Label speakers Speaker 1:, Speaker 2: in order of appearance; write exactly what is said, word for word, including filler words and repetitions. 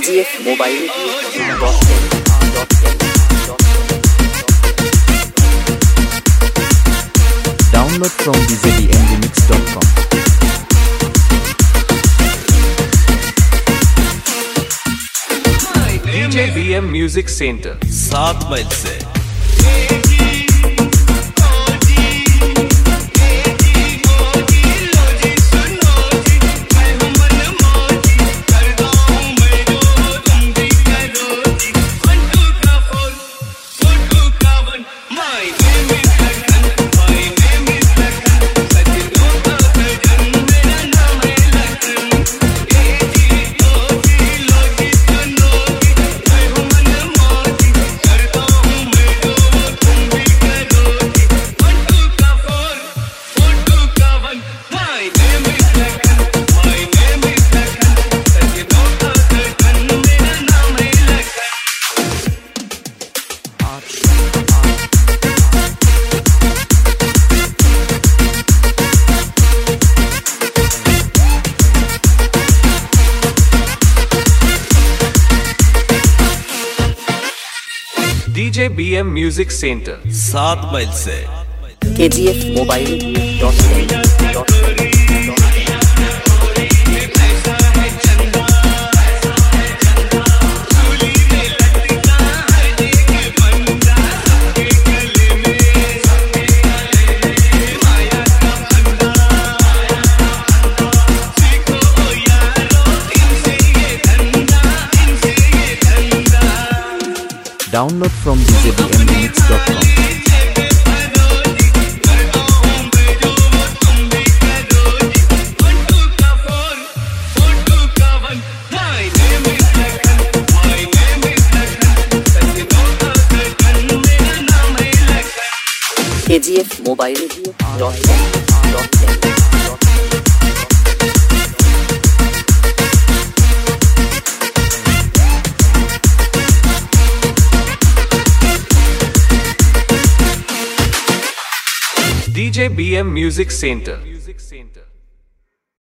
Speaker 1: जी F mobile
Speaker 2: Download from d j b m remix dot com.
Speaker 3: D J B M Music Center सात माइल से D J B M Music Center सात माइल से
Speaker 1: K G F mobile dot com.
Speaker 2: Download from d j b m remix dot com.
Speaker 1: K G F mobile dot com.
Speaker 3: D J B M Music Center